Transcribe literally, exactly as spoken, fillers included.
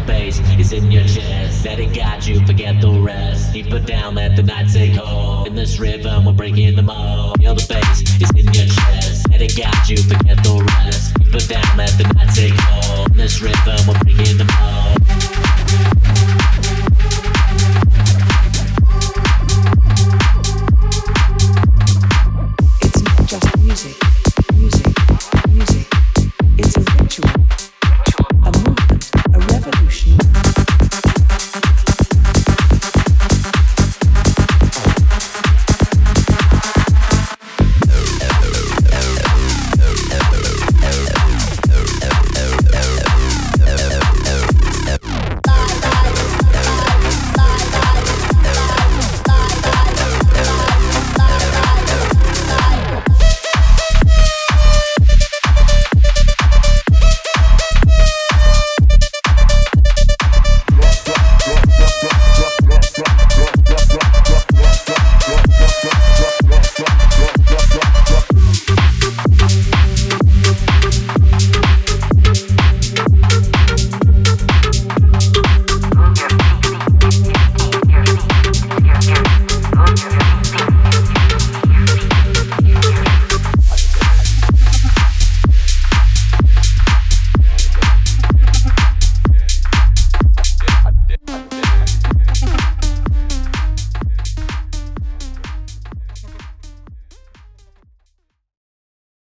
bass is in your chest. Let it guide you, forget the rest. Deeper down, let the night take hold. In this rhythm, we're breaking the mold. Feel the bass is in your chest. Let it guide you, forget the rest. Deeper down, let the night take hold. In this rhythm, we're breaking the mold.